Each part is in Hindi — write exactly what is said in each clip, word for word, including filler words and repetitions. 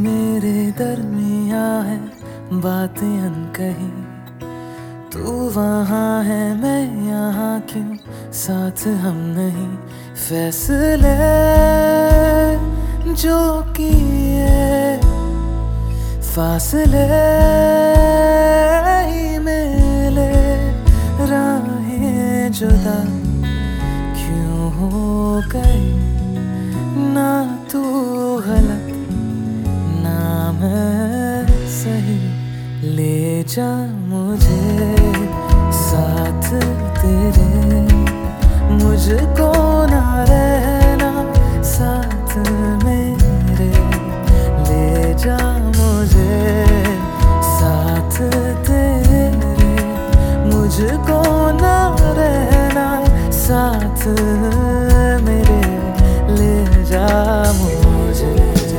मेरे दरमिया है बातें अनकही, तू वहाँ है मैं यहाँ क्यों, साथ हम नहीं। फैसले जो किए फासले ही मिले, राहें जुदा क्यों हो गई। ना तू गलत ना मैं सही, ले जा मुझे साथ तेरे, मुझको ना रहना साथ मेरे। ले जा मुझे साथ तेरे, मुझको ना रहना साथ मेरे। ले जा मुझे,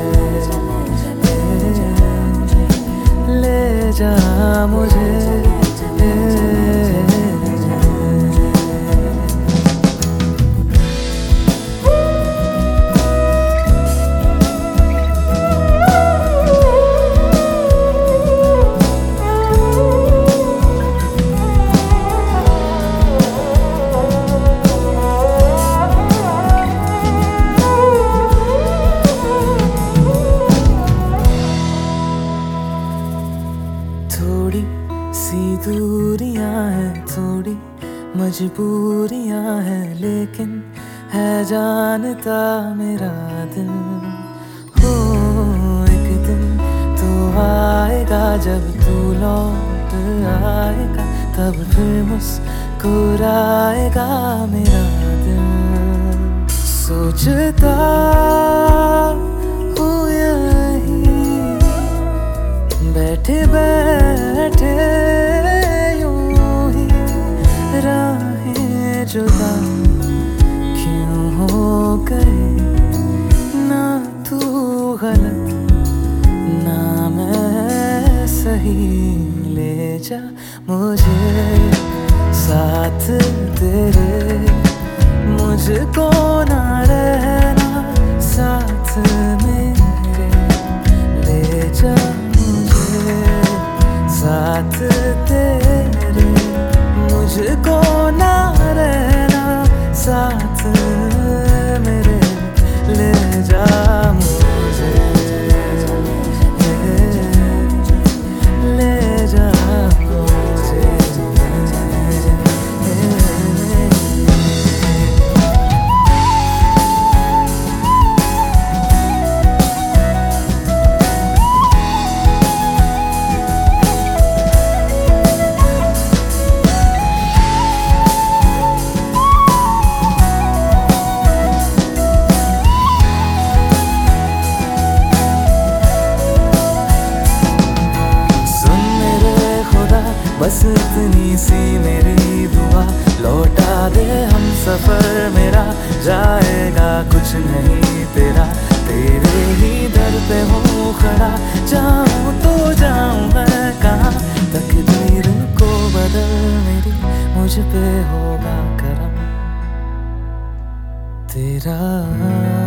ले जा मुझे। थोड़ी सी दूरियां हैं, थोड़ी मजबूरियां हैं, लेकिन है जानता मेरा दिल। हो एक दिन तो आएगा जब तू लौट आएगा, तब फिर मुस्कुराएगा मेरा दिल। सोचता हूँ यहीं बैठे बैठे यूं ही, राहें जुदा क्यों हो गई। ना तू गलत ना मैं सही, ले जा मुझे साथ तेरे, मुझको ना रहना साथ मेरे। ले जा साथ तेरे, मुझको ना रहना साथ मेरे। ले जा मुझे, ले जा मुझे। बस इतनी सी मेरी दुआ, लौटा दे हम सफर मेरा, जाएगा कुछ नहीं तेरा। तेरे ही दर पे हूँ खड़ा, जाऊँ तो जाऊँ मैं कहाँ। तकदीर को बदल मेरी, मुझ पे होगा करम तेरा।